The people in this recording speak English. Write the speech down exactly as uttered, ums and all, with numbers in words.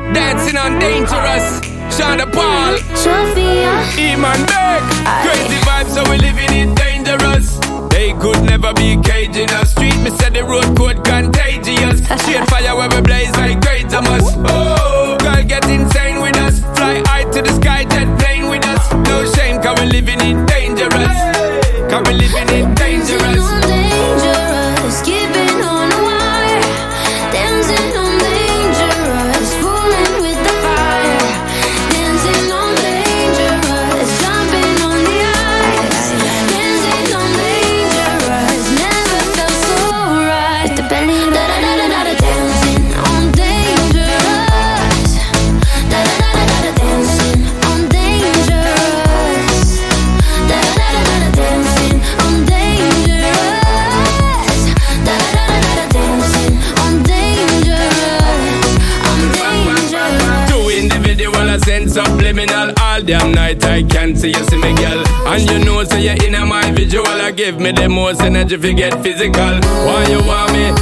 dancing on Dangerous. Shonda Paul, Sophia, Eman Beck. Crazy vibes, so we living it dangerous. They could never be caging us. Street, me said the road code contagious. Straight fire where we blaze like great Thomas. Oh, girl get insane with us. Fly high to the sky, jet plane with us. No shame, cause we living it dangerous. Cause we living it dangerous. dangerous, keeping on the wire, dancing on dangerous, fooling with the fire, dancing on dangerous, jumping on the ice, dancing on dangerous, never felt so right. With the belly, da da da da da, dancing on dangerous, da da da da da, dancing on dangerous, da da da da da, dancing on dangerous, da da da da da, dancing on dangerous, on dangerous. Two individual, I send subliminal. All damn night I can't see you, see me girl. And you know, say you're in my visual. I give me the most energy if you get physical. Why you want me?